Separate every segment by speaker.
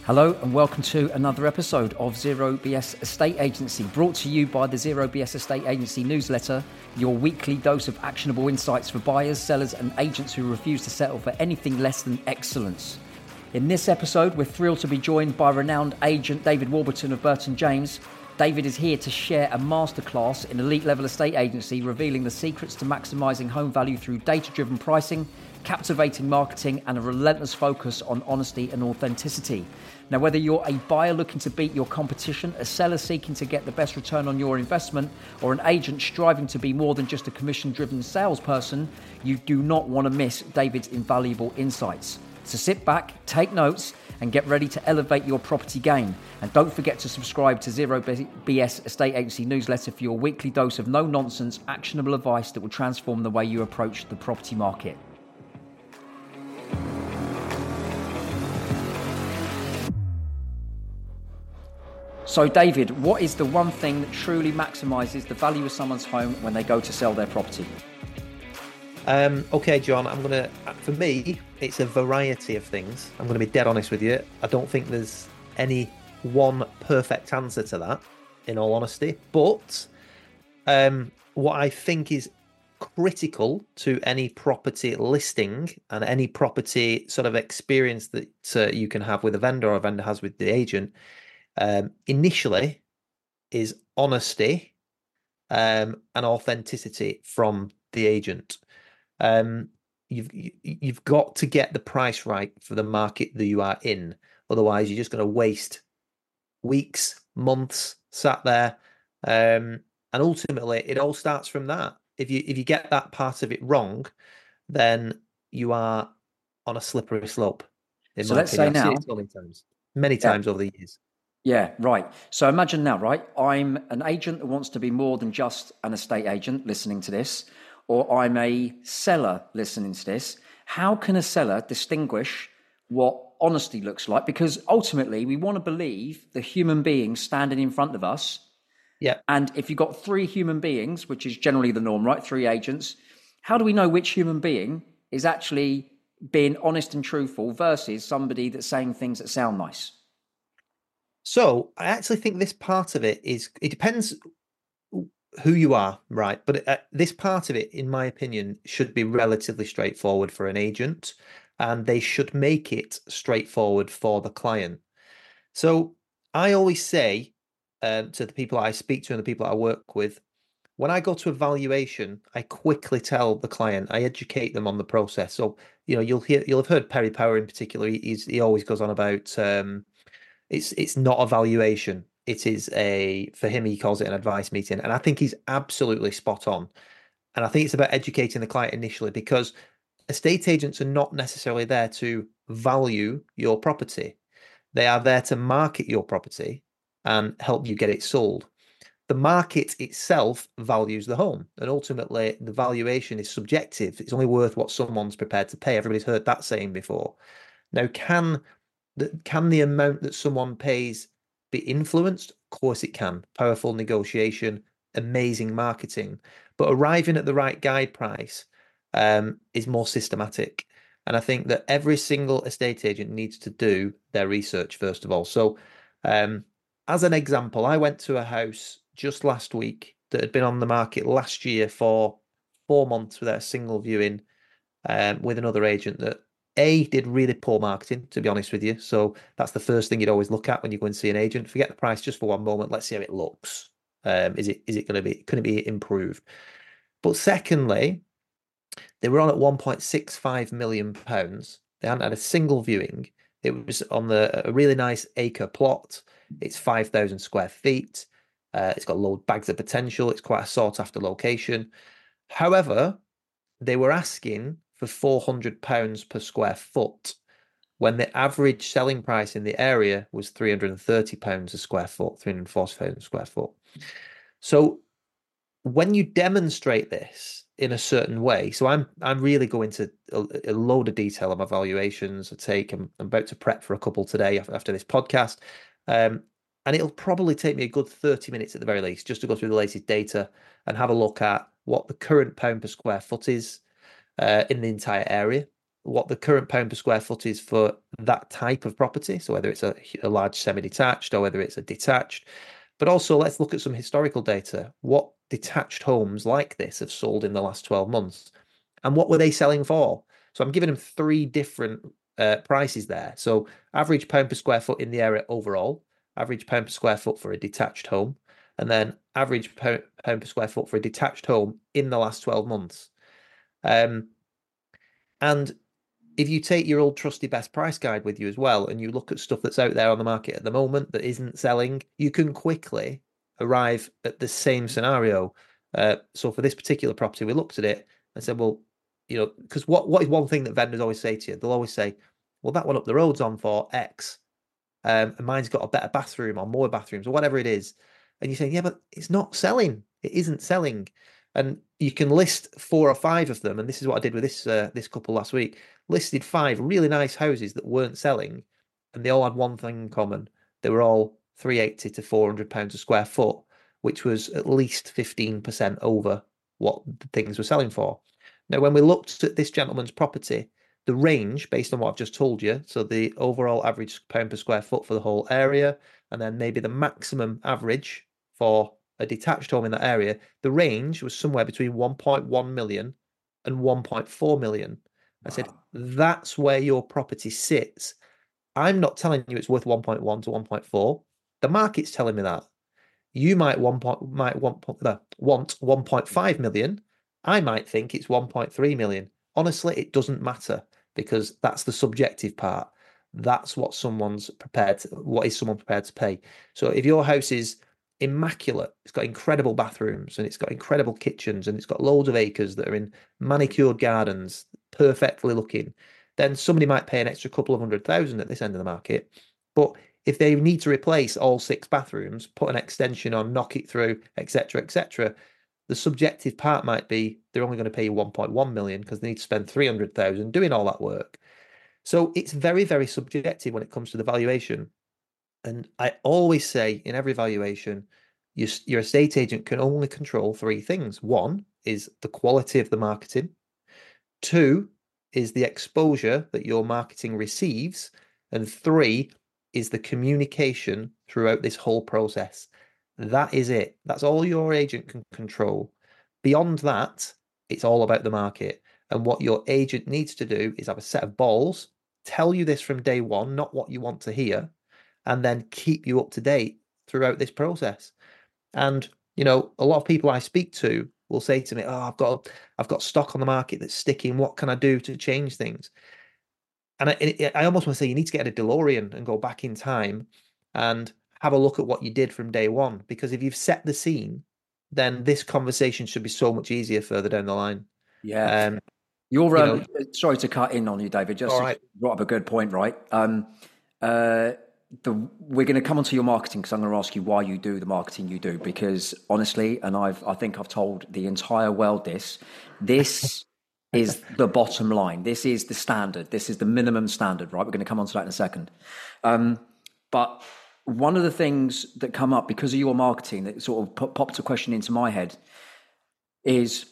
Speaker 1: Hello and welcome to another episode of Zero BS Estate Agency, brought to you by the Zero BS Estate Agency newsletter, your weekly dose of actionable insights for buyers, sellers and agents who refuse to settle for anything less than excellence. In this episode, we're thrilled to be joined by renowned agent David Warburton of Burton James. David is here to share a masterclass in elite level estate agency, revealing the secrets to maximising home value through data-driven pricing, captivating marketing and a relentless focus on honesty and authenticity. Now, whether you're a buyer looking to beat your competition, a seller seeking to get the best return on your investment, or an agent striving to be more than just a commission-driven salesperson, you do not want to miss David's invaluable insights. So sit back, take notes, and get ready to elevate your property game. And don't forget to subscribe to Zero BS Estate Agency newsletter for your weekly dose of no-nonsense, actionable advice that will transform the way you approach the property market. So David, what is the one thing that truly maximises the value of someone's home when they go to sell their property?
Speaker 2: Okay, John, for me, it's a variety of things. I'm going to be dead honest with you. I don't think there's any one perfect answer to that, in all honesty. But what I think is critical to any property listing and any property sort of experience that you can have with a vendor or a vendor has with the agent, initially is honesty and authenticity from the agent. You've got to get the price right for the market that you are in. Otherwise, you're just going to waste weeks, months sat there. And ultimately, it all starts from that. If you get that part of it wrong, then you are on a slippery slope.
Speaker 1: So let's say now,
Speaker 2: many times over the years.
Speaker 1: Yeah, right. So imagine now, right? I'm an agent that wants to be more than just an estate agent listening to this, or I'm a seller listening to this. How can a seller distinguish what honesty looks like? Because ultimately, we want to believe the human being standing in front of us.
Speaker 2: Yeah.
Speaker 1: And if you've got three human beings, which is generally the norm, right? Three agents, how do we know which human being is actually being honest and truthful versus somebody that's saying things that sound nice?
Speaker 2: So I actually think this part of it depends who you are, right? But this part of it, in my opinion, should be relatively straightforward for an agent, and they should make it straightforward for the client. So I always say to the people I speak to and the people I work with, when I go to a valuation, I quickly tell the client, I educate them on the process. So, you'll have heard Perry Power in particular. He always goes on about it's not a valuation. It is for him, he calls it an advice meeting. And I think he's absolutely spot on. And I think it's about educating the client initially, because estate agents are not necessarily there to value your property. They are there to market your property and help you get it sold. The market itself values the home, and ultimately the valuation is subjective. It's only worth what someone's prepared to pay. Everybody's heard that saying before. Now, can the amount that someone pays be influenced? Of course it can. Powerful negotiation, amazing marketing, but arriving at the right guide price is more systematic. And I think that every single estate agent needs to do their research first of all. So as an example, I went to a house just last week that had been on the market last year for 4 months without a single viewing, with another agent that did really poor marketing, to be honest with you. So that's the first thing you'd always look at when you go and see an agent. Forget the price just for one moment. Let's see how it looks. Can it be improved? But secondly, they were on at £1.65 million. They hadn't had a single viewing. It was on a really nice acre plot. It's 5,000 square feet. It's got loads bags of potential. It's quite a sought after location. However, they were asking for £400 per square foot, when the average selling price in the area was £330 a square foot, 340,000 square foot. So when you demonstrate this in a certain way, so I'm really going to a load of detail on my valuations. I'm about to prep for a couple today after this podcast, and it'll probably take me a good 30 minutes at the very least just to go through the latest data and have a look at what the current pound per square foot is in the entire area. what the current pound per square foot is for that type of property. So whether it's a large semi-detached or whether it's a detached. But also let's look at some historical data. What detached homes like this have sold in the last 12 months? And what were they selling for? So I'm giving them three different prices there. So average pound per square foot in the area overall, average pound per square foot for a detached home, and then average pound per square foot for a detached home in the last 12 months. And if you take your old trusty best price guide with you as well, and you look at stuff that's out there on the market at the moment that isn't selling, you can quickly arrive at the same scenario. So for this particular property, we looked at it and said, well, because what is one thing that vendors always say to you? They'll always say, well, that one up the road's on for X, and mine's got a better bathroom or more bathrooms or whatever it is. And you say, yeah, but it's not selling. It isn't selling. And you can list 4 or 5 of them. And this is what I did with this couple last week. Listed 5 really nice houses that weren't selling, and they all had one thing in common. They were all 380 to £400 a square foot, which was at least 15% over what things were selling for. Now, when we looked at this gentleman's property, the range based on what I've just told you, so the overall average pound per square foot for the whole area, and then maybe the maximum average for a detached home in that area, the range was somewhere between 1.1 million and 1.4 million. I said, that's where your property sits. I'm not telling you it's worth 1.1 to 1.4. The market's telling me that. You might want 1.5 million. I might think it's 1.3 million. Honestly, it doesn't matter because that's the subjective part. That's what what is someone prepared to pay? So if your house is immaculate, it's got incredible bathrooms and it's got incredible kitchens and it's got loads of acres that are in manicured gardens, perfectly looking, then somebody might pay an extra couple of 100,000 at this end of the market. But if they need to replace all 6 bathrooms, put an extension on, knock it through, etc., etc., the subjective part might be they're only going to pay you 1.1 million because they need to spend 300,000 doing all that work. So it's very, very subjective when it comes to the valuation. And I always say in every valuation, your estate agent can only control 3 things. One is the quality of the marketing. 2 is the exposure that your marketing receives. And 3 is the communication throughout this whole process. That is it. That's all your agent can control. Beyond that, it's all about the market. And what your agent needs to do is have a set of balls, tell you this from day one, not what you want to hear, and then keep you up to date throughout this process. And a lot of people I speak to will say to me, "Oh, I've got stock on the market that's sticking. What can I do to change things?" And I almost want to say you need to get a DeLorean and go back in time and have a look at what you did from day one. Because if you've set the scene, then this conversation should be so much easier further down the line.
Speaker 1: Yeah.
Speaker 2: Um,
Speaker 1: You're
Speaker 2: you know,
Speaker 1: sorry to cut in on you, David. Just
Speaker 2: all
Speaker 1: you
Speaker 2: right.
Speaker 1: brought up a good point, right? We're going to come onto your marketing because I'm going to ask you why you do the marketing you do. Because honestly, and I think I've told the entire world this is the bottom line. This is the standard. This is the minimum standard, right? We're going to come onto that in a second. But one of the things that come up because of your marketing that sort of popped a question into my head is,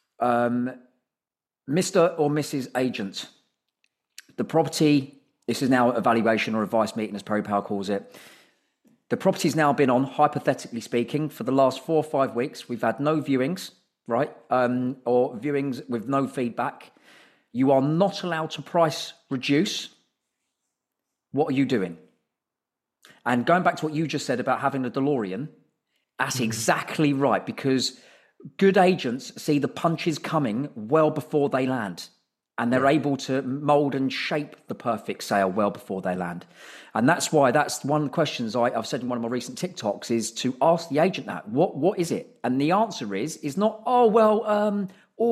Speaker 1: Mr. or Mrs. Agent, the property, this is now a valuation or advice meeting, as Perry Powell calls it. The property's now been on, hypothetically speaking, for the last 4 or 5 weeks. We've had no viewings, right? Or viewings with no feedback. You are not allowed to price reduce. What are you doing? And going back to what you just said about having a DeLorean, that's exactly right, because good agents see the punches coming well before they land, and they're able to mold and shape the perfect sale well before they land. And that's why that's one of the questions I've said in one of my recent TikToks is to ask the agent that, what is it? And the answer is not, the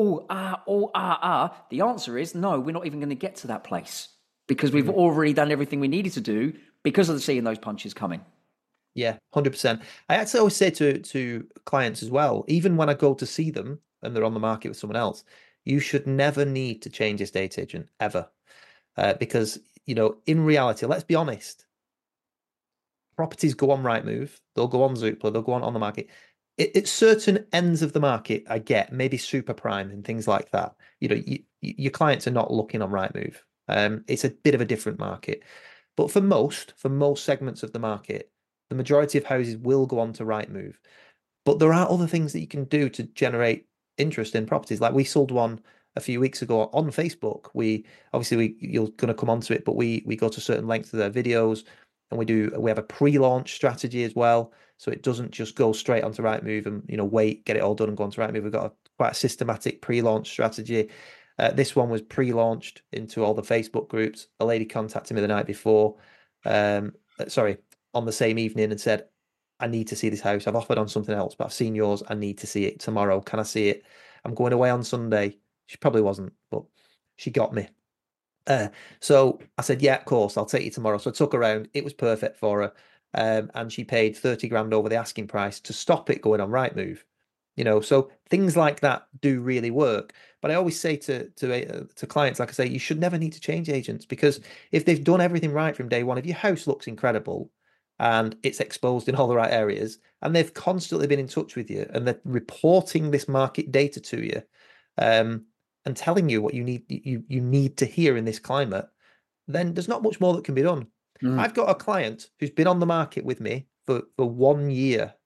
Speaker 1: answer is no, we're not even going to get to that place because we've already done everything we needed to do because of seeing those punches coming.
Speaker 2: Yeah, 100%. I actually always say to clients as well, even when I go to see them and they're on the market with someone else, you should never need to change estate agent ever. Because, in reality, let's be honest, properties go on Rightmove, they'll go on Zoopla, they'll go on the market. At certain ends of the market, I get maybe super prime and things like that. your clients are not looking on Rightmove. It's a bit of a different market. But for most segments of the market, the majority of houses will go on to Rightmove. But there are other things that you can do to generate interest in properties. Like we sold one a few weeks ago on Facebook. We obviously you're going to come onto it, but we go to certain lengths of their videos, and we have a pre-launch strategy as well, so it doesn't just go straight onto Rightmove and wait, get it all done and go onto Rightmove. We've got quite a systematic pre-launch strategy. This one was pre-launched into all the Facebook groups. A lady contacted me the night before, sorry, on the same evening, and said, I need to see this house. I've offered on something else, but I've seen yours. I need to see it tomorrow. Can I see it? I'm going away on Sunday. She probably wasn't, but she got me. So I said, yeah, of course, I'll take you tomorrow. So I took her around. It was perfect for her. And she paid 30 grand over the asking price to stop it going on Rightmove. So things like that do really work. But I always say to clients, like I say, you should never need to change agents, because if they've done everything right from day one, if your house looks incredible and it's exposed in all the right areas, and they've constantly been in touch with you, and they're reporting this market data to you, and telling you what you need to hear in this climate, then there's not much more that can be done. I've got a client who's been on the market with me for 1 year,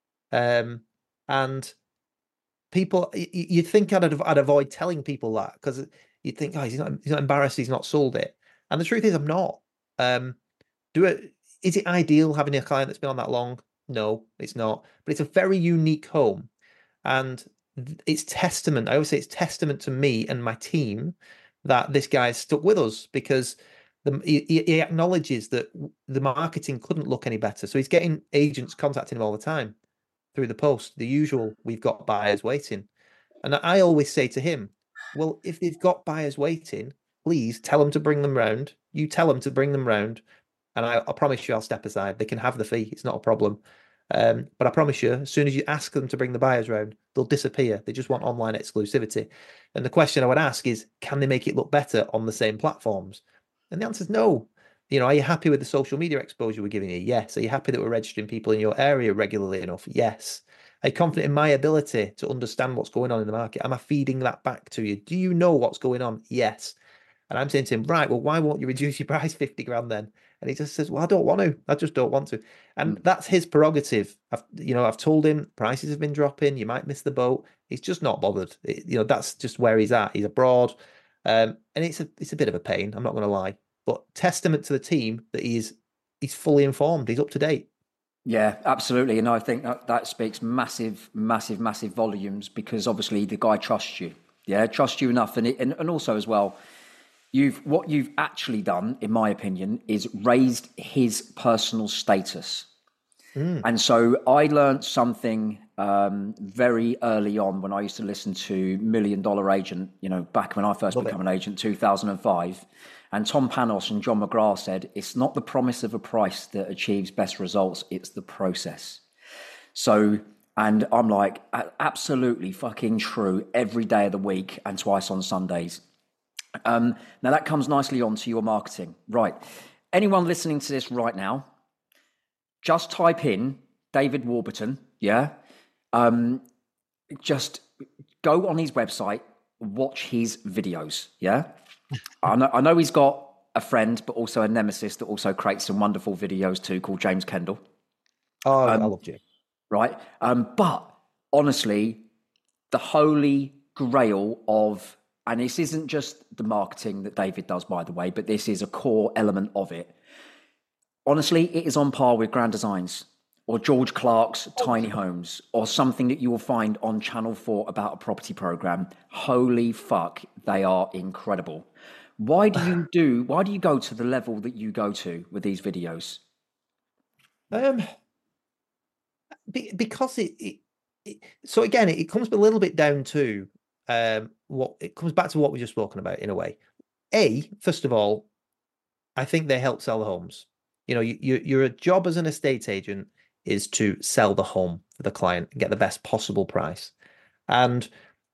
Speaker 2: and people, you'd think I'd avoid telling people that, because you'd think, oh, he's not embarrassed, he's not sold it, and the truth is, I'm not. Is it ideal having a client that's been on that long? No, it's not. But it's a very unique home, and it's testament. I always say it's testament to me and my team that this guy's stuck with us, because he acknowledges that the marketing couldn't look any better. So he's getting agents contacting him all the time through the post, the usual, we've got buyers waiting. And I always say to him, well, if they've got buyers waiting, please tell them to bring them round. You tell them to bring them round, and I promise you I'll step aside. They can have the fee. It's not a problem. But I promise you, as soon as you ask them to bring the buyers round, they'll disappear. They just want online exclusivity. And the question I would ask is, can they make it look better on the same platforms? And the answer is no. Are you happy with the social media exposure we're giving you? Yes. Are you happy that we're registering people in your area regularly enough? Yes. Are you confident in my ability to understand what's going on in the market? Am I feeding that back to you? Do you know what's going on? Yes. And I'm saying to him, right, well, why won't you reduce your price 50 grand then? And he just says, well, I don't want to. I just don't want to. And that's his prerogative. I've told him prices have been dropping. You might miss the boat. He's just not bothered. That's just where he's at. He's abroad. And it's a bit of a pain. I'm not going to lie. But testament to the team that he's fully informed. He's up to date.
Speaker 1: Yeah, absolutely. And I think that speaks massive, massive, massive volumes, because obviously the guy trusts you. Yeah, trusts you enough. And also as well, what you've actually done, in my opinion, is raised his personal status. And so I learned something very early on when I used to listen to Million Dollar Agent, back when I first became an agent, 2005. And Tom Panos and John McGrath said, it's not the promise of a price that achieves best results, it's the process. So, and I'm like, absolutely fucking true every day of the week and twice on Sundays. Now that comes nicely onto your marketing. Right. Anyone listening to this right now, just type in David Warburton. Yeah. Just go on his website, watch his videos. Yeah. I know he's got a friend, but also a nemesis that also creates some wonderful videos too, called James Kendall.
Speaker 2: Oh, I love Jim.
Speaker 1: Right. But honestly, the holy grail of, and this isn't just the marketing that David does, by the way, but this is a core element of it. Honestly, it is on par with Grand Designs or George Clark's Tiny Homes, or something that you will find on Channel 4 about a property program. Holy fuck, they are incredible. Why do you go to the level that you go to with these videos?
Speaker 2: Because so again, it comes a little bit down to what it comes back to what we just spoken about in a way. First of all, I think they help sell the homes. Your job as an estate agent is to sell the home for the client and get the best possible price. And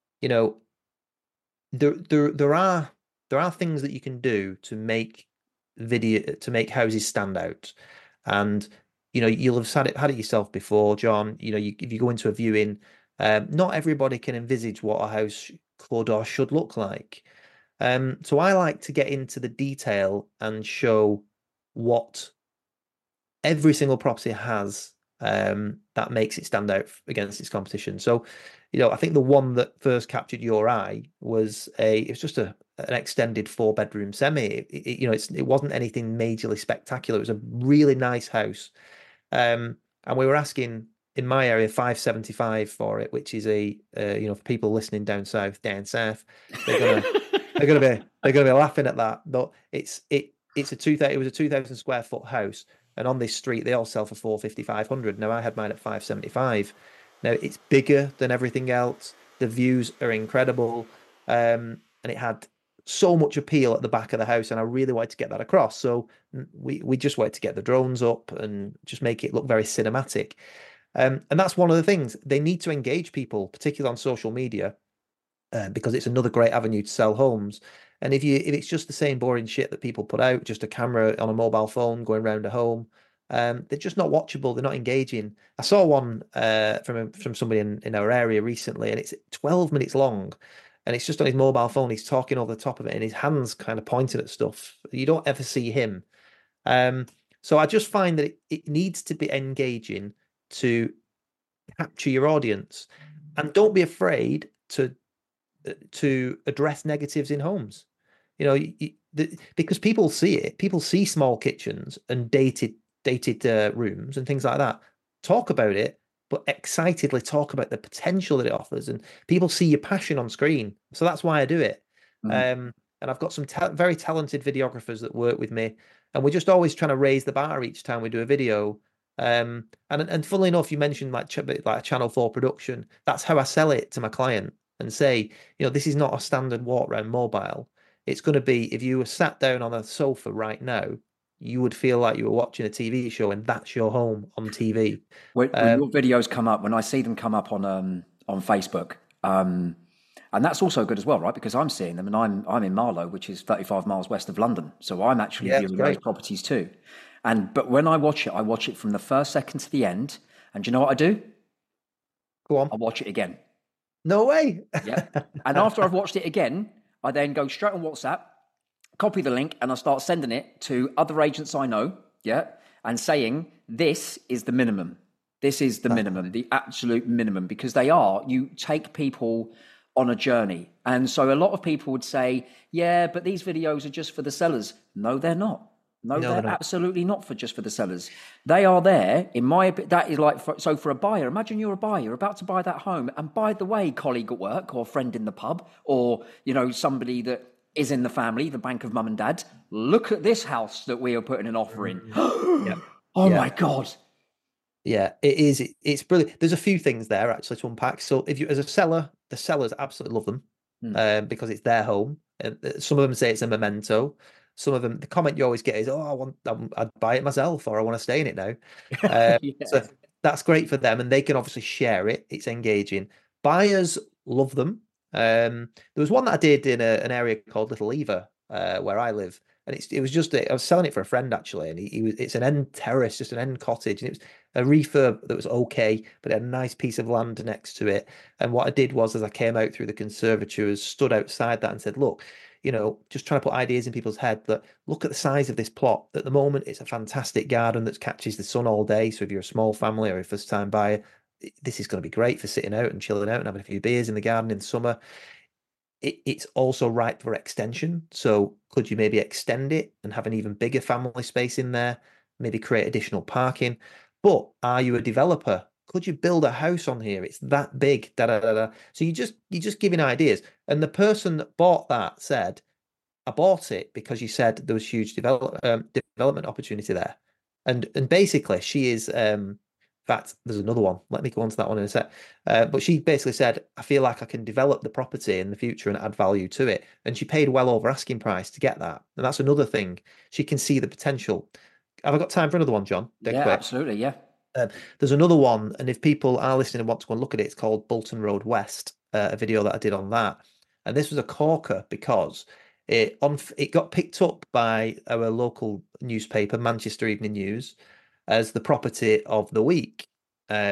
Speaker 2: there are things that you can do to make houses stand out. And you'll have had it yourself before, John. If you go into a viewing, not everybody can envisage what a house could or should look like. So I like to get into the detail and show what every single property has that makes it stand out against its competition. So, I think the one that first captured your eye was it was just an extended 4-bedroom semi. It wasn't anything majorly spectacular. It was a really nice house. And we were asking in my area 575 for it, which is for people listening down south, they're gonna they're gonna be laughing at that. But it was a 2,000 square foot house, and on this street they all sell for 450, 500. Now I had mine at 575. Now it's bigger than everything else. The views are incredible, and it had so much appeal at the back of the house, and I really wanted to get that across. So we just wanted to get the drones up and just make it look very cinematic. And that's one of the things they need to engage people, particularly on social media, because it's another great avenue to sell homes. And if it's just the same boring shit that people put out, just a camera on a mobile phone going around a home, they're just not watchable. They're not engaging. I saw one from somebody in our area recently, and it's 12 minutes long, and it's just on his mobile phone. He's talking over the top of it, and his hands kind of pointing at stuff. You don't ever see him. So I just find that it needs to be engaging to capture your audience, and don't be afraid to address negatives in homes. Because people see it. People see small kitchens and dated rooms and things like that. Talk about it, but excitedly talk about the potential that it offers. And people see your passion on screen. So that's why I do it. And I've got some very talented videographers that work with me, and we're just always trying to raise the bar each time we do a video. And funnily enough, you mentioned like a Channel 4 production. That's how I sell it to my client and say, this is not a standard walk around mobile. It's going to be, if you were sat down on a sofa right now, you would feel like you were watching a TV show, and that's your home on TV.
Speaker 1: When your videos come up, when I see them come up on Facebook, and that's also good as well, right? Because I'm seeing them, and I'm in Marlow, which is 35 miles west of London, so I'm actually viewing those properties too. But when I watch it from the first second to the end, and do you know what I do?
Speaker 2: Go on.
Speaker 1: I watch it again.
Speaker 2: No way.
Speaker 1: Yeah. And after I've watched it again, I then go straight on WhatsApp, copy the link, and I start sending it to other agents I know, and saying, this is the minimum. This is the minimum, the absolute minimum, because you take people on a journey. And so a lot of people would say, yeah, but these videos are just for the sellers. No, they're not. No, they're absolutely not just for the sellers. They are there, in my opinion. That is so for a buyer, imagine you're a buyer, you're about to buy that home. And by the way, colleague at work or friend in the pub, or, somebody that is in the family, the bank of mum and dad, look at this house that we are putting an offer in. My God.
Speaker 2: Yeah, it is. It's brilliant. There's a few things there actually to unpack. So if you, as a seller, the sellers absolutely love them because it's their home. Some of them say it's a memento. Some of them, the comment you always get is, "Oh, I'd buy it myself," or "I want to stay in it now." So that's great for them, and they can obviously share it. It's engaging. Buyers love them. There was one that I did in an area called Little Lever, where I live, and it was just I was selling it for a friend actually, and it's an end terrace, just an end cottage, and it was a refurb that was okay, but it had a nice piece of land next to it. And what I did was, as I came out through the conservatory, stood outside that and said, "Look, just trying to put ideas in people's head that look at the size of this plot. At the moment, it's a fantastic garden that catches the sun all day. So if you're a small family or a first time buyer, this is going to be great for sitting out and chilling out and having a few beers in the garden in the summer. It's also ripe for extension. So could you maybe extend it and have an even bigger family space in there? Maybe create additional parking. But are you a developer? Could you build a house on here? It's that big. Da, da, da, da. So you're just giving ideas. And the person that bought that said, I bought it because you said there was huge development opportunity there. And basically she is in fact, there's another one. Let me go on to that one in a sec. But she basically said, I feel like I can develop the property in the future and add value to it. And she paid well over asking price to get that. And that's another thing. She can see the potential. Have I got time for another one, John?
Speaker 1: Dead quick. Absolutely, yeah.
Speaker 2: There's another one, and if people are listening and want to go and look at it, it's called Bolton Road West, a video that I did on that. And this was a corker because it got picked up by our local newspaper, Manchester Evening News, as the property of the week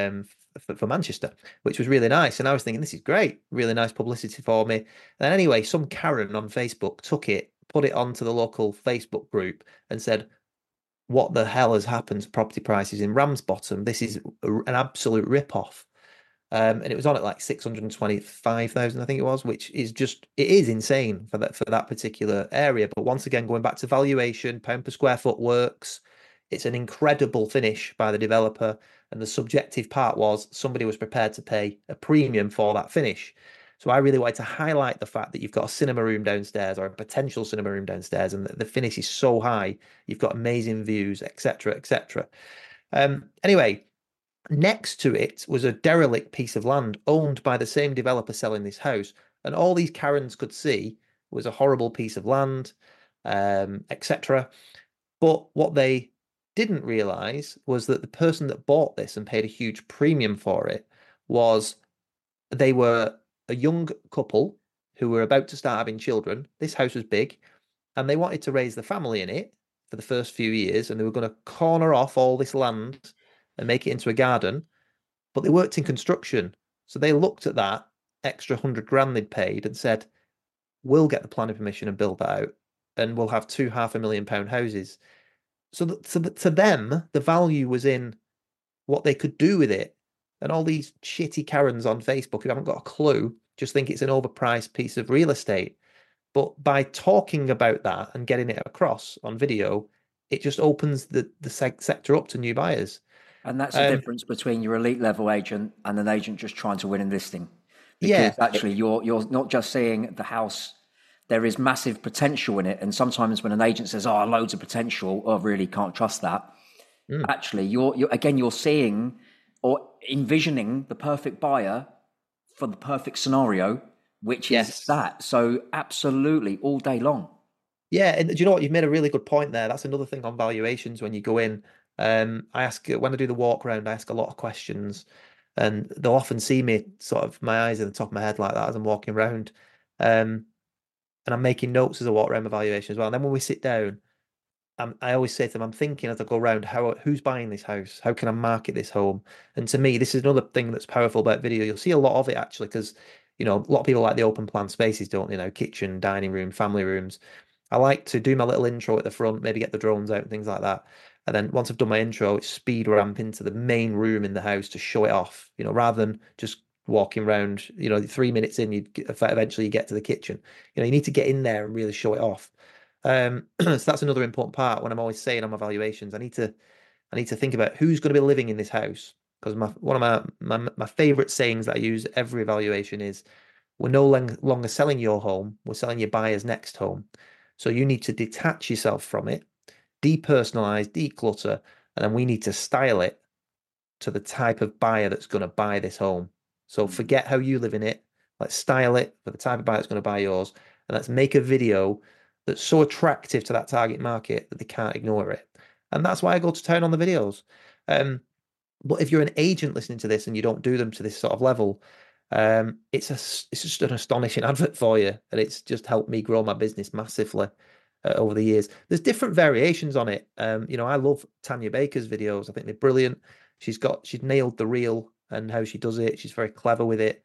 Speaker 2: for Manchester, which was really nice. And I was thinking, this is great, really nice publicity for me. And anyway, some Karen on Facebook took it, put it onto the local Facebook group, and said, "What the hell has happened to property prices in Ramsbottom? This is an absolute rip-off." And it was on at like 625,000, I think it was, which is just, it is insane for that particular area. But once again, going back to valuation, pound per square foot works. It's an incredible finish by the developer. And the subjective part was somebody was prepared to pay a premium for that finish. So I really wanted to highlight the fact that you've got a cinema room downstairs or a potential cinema room downstairs, and the finish is so high. You've got amazing views, etc., etc. Anyway, next to it was a derelict piece of land owned by the same developer selling this house. And all these Karens could see was a horrible piece of land, etc. But what they didn't realize was that the person that bought this and paid a huge premium for it was they were a young couple who were about to start having children. This house was big and they wanted to raise the family in it for the first few years, and they were going to corner off all this land and make it into a garden. But they worked in construction, so they looked at that extra 100 grand they'd paid and said, "We'll get the planning permission and build that out, and we'll have two £500,000 houses." So, to them, the value was in what they could do with it. And all these shitty Karens on Facebook who haven't got a clue just think it's an overpriced piece of real estate. But by talking about that and getting it across on video, it just opens the sector up to new buyers.
Speaker 1: And that's the difference between your elite level agent and an agent just trying to win a listing.
Speaker 2: Yeah,
Speaker 1: Because actually you're not just seeing the house, there is massive potential in it. And sometimes when an agent says, "Oh, loads of potential," oh, really can't trust that. Actually, you're seeing or envisioning the perfect buyer for the perfect scenario, which is that. So absolutely all day long.
Speaker 2: Yeah, and do you know what? You've made a really good point there. That's another thing on valuations when you go in. I ask when I do the walk around, I ask a lot of questions, and they'll often see me sort of my eyes at the top of my head like that as I'm walking around. And I'm making notes as I walk around my valuation as well. And then when we sit down, I always say to them, I'm thinking as I go around, who's buying this house? How can I market this home? And to me, this is another thing that's powerful about video. You'll see a lot of it actually, because a lot of people like the open plan spaces, don't they? Kitchen, dining room, family rooms. I like to do my little intro at the front, maybe get the drones out and things like that. And then once I've done my intro, it's speed ramp into the main room in the house to show it off, rather than just walking around, 3 minutes in, eventually you get to the kitchen. You need to get in there and really show it off. So that's another important part when I'm always saying on my valuations, I need to think about who's going to be living in this house. Because one of my favorite sayings that I use every evaluation is, we're no longer selling your home, we're selling your buyer's next home. So you need to detach yourself from it, depersonalize, declutter, and then we need to style it to the type of buyer that's going to buy this home. So forget how you live in it. Let's style it for the type of buyer that's going to buy yours. And let's make a video that's so attractive to that target market that they can't ignore it. And that's why I go to town on the videos. But if you're an agent listening to this and you don't do them to this sort of level, it's just an astonishing advert for you. And it's just helped me grow my business massively over the years. There's different variations on it. I love Tanya Baker's videos. I think they're brilliant. She's nailed the reel and how she does it. She's very clever with it.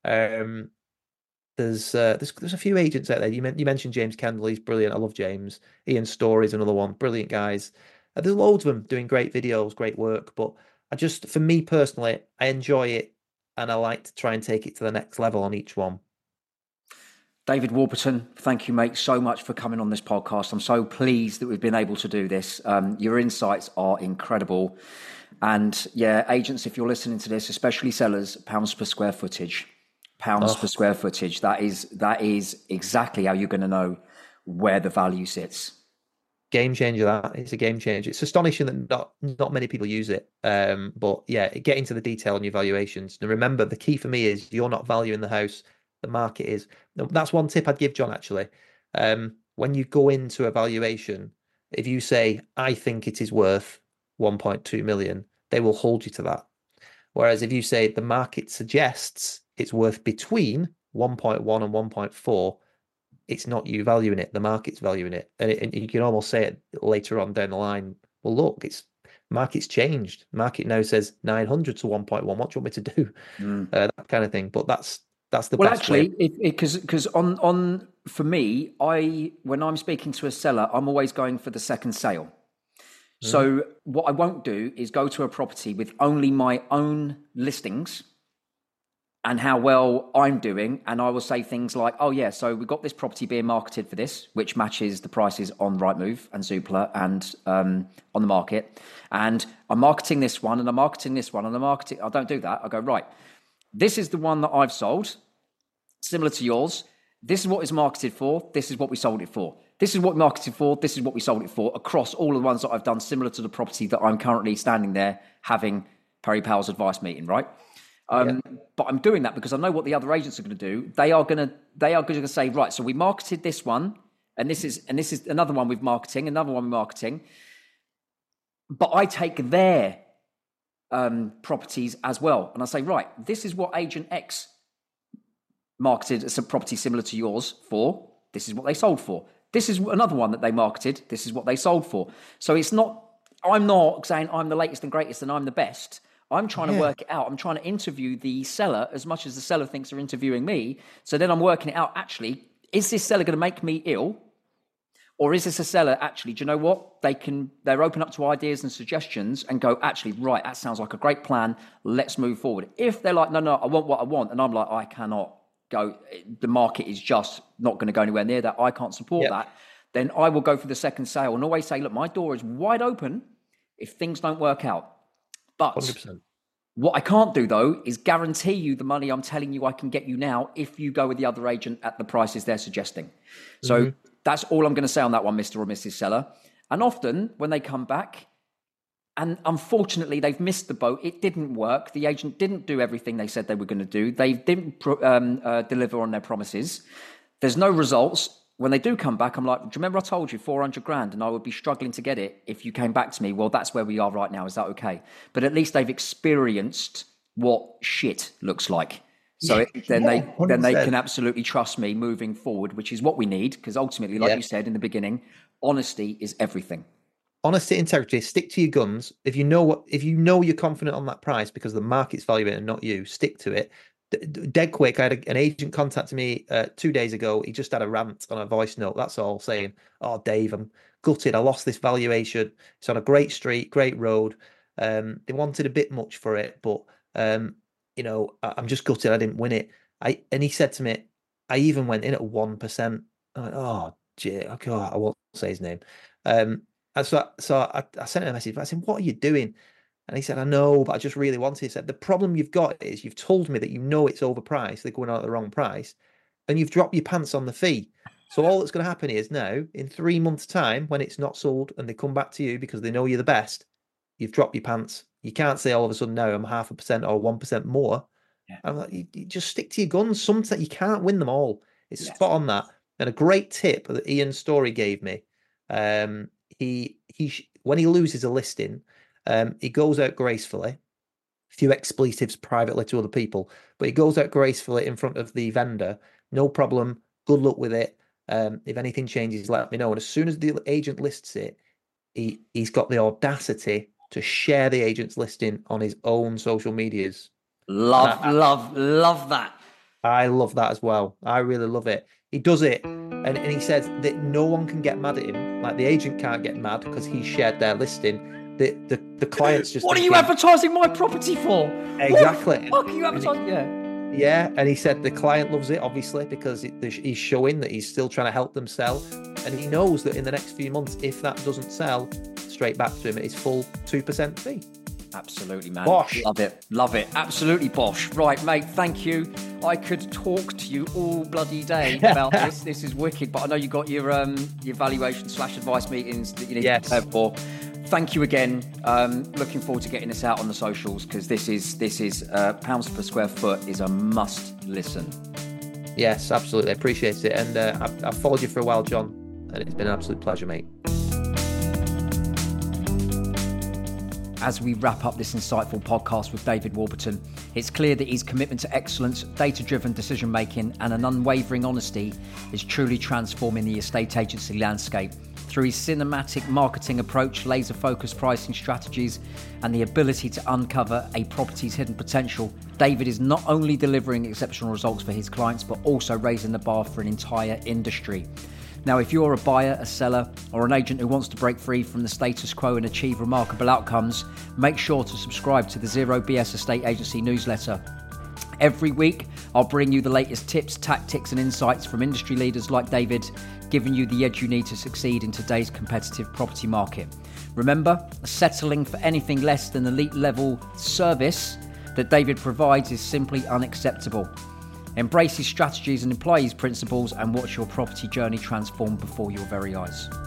Speaker 2: There's a few agents out there. You mentioned James Kendall. He's brilliant. I love James. Ian Story's another one. Brilliant guys. There's loads of them doing great videos, great work. But for me personally, I enjoy it and I like to try and take it to the next level on each one.
Speaker 1: David Warburton, thank you, mate, so much for coming on this podcast. I'm so pleased that we've been able to do this. Your insights are incredible. And yeah, agents, if you're listening to this, especially sellers, pounds per square footage. Per square footage. That is exactly how you're going to know where the value sits.
Speaker 2: Game changer. That it's a game changer. It's astonishing that not many people use it. But yeah, getting to the detail on your valuations. And remember, the key for me is you're not valuing the house. The market is. That's one tip I'd give John, actually. When you go into a valuation, if you say, I think it is worth 1.2 million, they will hold you to that. Whereas if you say the market suggests it's worth between 1.1 and 1.4, it's not you valuing it, the market's valuing it. And you can almost say it later on down the line, well, look, Market's changed. Market now says 900 to 1.1. What do you want me to do? That kind of thing. But that's the
Speaker 1: Well,
Speaker 2: best
Speaker 1: actually,
Speaker 2: way.
Speaker 1: because on for me, when I'm speaking to a seller, I'm always going for the second sale. So what I won't do is go to a property with only my own listings and how well I'm doing. And I will say things like, oh yeah, so we've got this property being marketed for this, which matches the prices on Rightmove and Zoopla and on the market. And I'm marketing this one and I'm marketing this one and I'm marketing. I don't do that. I go, right, this is the one that I've sold, similar to yours. This is what it's marketed for. This is what we sold it for. This is what we marketed for. This is what we sold it for across all of the ones that I've done similar to the property that I'm currently standing there having Perry Powell's advice meeting, right? But I'm doing that because I know what the other agents are going to do. They are going to say, right, so we marketed this one, and this is another one with marketing, another one with marketing. But I take their properties as well, and I say, right, this is what agent X marketed as a property similar to yours for. This is what they sold for. This is another one that they marketed. This is what they sold for. So I'm not saying I'm the latest and greatest and I'm the best. I'm trying to work it out. I'm trying to interview the seller as much as the seller thinks they're interviewing me. So then I'm working it out. Actually, is this seller going to make me ill? Or is this a seller, actually, do you know what? They're open up to ideas and suggestions and go, actually, right, that sounds like a great plan. Let's move forward. If they're like, no, I want what I want. And I'm like, I cannot go, the market is just not going to go anywhere near that. I can't support that. Then I will go for the second sale and always say, look, my door is wide open if things don't work out. But
Speaker 2: 100%.
Speaker 1: What I can't do, though, is guarantee you the money I'm telling you I can get you now if you go with the other agent at the prices they're suggesting. So that's all I'm going to say on that one, Mr. or Mrs. Seller. And often when they come back, and unfortunately they've missed the boat, it didn't work. The agent didn't do everything they said they were going to do. They didn't deliver on their promises. There's no results. When they do come back, I'm like, do you remember I told you 400 grand and I would be struggling to get it if you came back to me? Well, that's where we are right now. Is that okay? But at least they've experienced what shit looks like. So then they can absolutely trust me moving forward, which is what we need. Because ultimately, like you said in the beginning, honesty is everything.
Speaker 2: Honesty, integrity, stick to your guns. If you know you're confident on that price because the market's valuing it and not you, stick to it. Dead quick. I had an agent contact me 2 days ago. He just had a rant on a voice note. That's all, saying, "Oh, Dave, I'm gutted. I lost this valuation. It's on a great street, great road. They wanted a bit much for it, but I'm just gutted. I didn't win it." And he said to me, "I even went in at 1%." I went, "Oh, gee, okay, I won't say his name." And so I sent him a message. I said, "What are you doing?" And he said, "I know, but I just really wanted it." He said, "The problem you've got is you've told me that you know it's overpriced, they're going out at the wrong price, and you've dropped your pants on the fee. So all that's going to happen is now, in 3 months' time, when it's not sold and they come back to you because they know you're the best, you've dropped your pants. You can't say all of a sudden, now I'm 0.5% or 1% more." Yeah. I'm like, you just stick to your guns. Sometimes you can't win them all. It's spot on that. And a great tip that Ian Story gave me, he when he loses a listing, he goes out gracefully, a few expletives privately to other people, but he goes out gracefully in front of the vendor. No problem. Good luck with it. If anything changes, let me know. And as soon as the agent lists it, he's got the audacity to share the agent's listing on his own social medias.
Speaker 1: Love that.
Speaker 2: I love that as well. I really love it. He does it, and he says that no one can get mad at him. Like, the agent can't get mad because he shared their listing. The client's just,
Speaker 1: what are you advertising my property for?
Speaker 2: Exactly.
Speaker 1: What the fuck are you advertising?
Speaker 2: Yeah, and he said the client loves it, obviously, because he's showing that he's still trying to help them sell, and he knows that in the next few months, if that doesn't sell, straight back to him at his full 2% fee.
Speaker 1: Absolutely, man.
Speaker 2: Bosh.
Speaker 1: Love it. Absolutely bosh. Right, mate, thank you. I could talk to you all bloody day about this. This is wicked, but I know you got your valuation / advice meetings that you need to prepare for. Thank you again. Looking forward to getting this out on the socials, because this is pounds per square foot is a must listen.
Speaker 2: Yes, absolutely. I appreciate it. And I've followed you for a while, John, and it's been an absolute pleasure, mate.
Speaker 1: As we wrap up this insightful podcast with David Warburton, it's clear that his commitment to excellence, data-driven decision-making and an unwavering honesty is truly transforming the estate agency landscape Through his cinematic marketing approach, laser-focused pricing strategies, and the ability to uncover a property's hidden potential, David is not only delivering exceptional results for his clients, but also raising the bar for an entire industry. Now, if you're a buyer, a seller, or an agent who wants to break free from the status quo and achieve remarkable outcomes, make sure to subscribe to the Zero BS Estate Agency newsletter. Every week, I'll bring you the latest tips, tactics, and insights from industry leaders like David, giving you the edge you need to succeed in today's competitive property market. Remember, settling for anything less than elite level service that David provides is simply unacceptable. Embrace his strategies and apply his principles, and watch your property journey transform before your very eyes.